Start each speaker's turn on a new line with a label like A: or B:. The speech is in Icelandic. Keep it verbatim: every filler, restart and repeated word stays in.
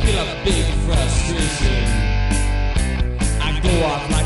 A: feel a big frustration. I go off like